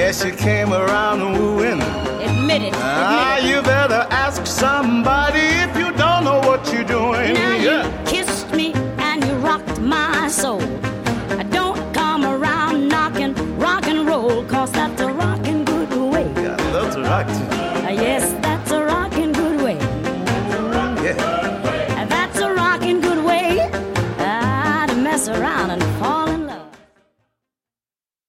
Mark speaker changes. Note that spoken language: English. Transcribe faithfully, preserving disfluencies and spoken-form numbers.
Speaker 1: Yes, you came around wooing.
Speaker 2: Admit it.
Speaker 1: Ah,
Speaker 2: Admit it.
Speaker 1: you better ask somebody if you don't know what you're doing.
Speaker 2: Now
Speaker 1: Yeah.
Speaker 2: you kissed me and you rocked my soul. Don't come around knocking rock and roll, cause that's a rockin' good way.
Speaker 1: Yeah, I love to rock too.
Speaker 2: Yes, that's a rockin' good way.
Speaker 1: Yeah.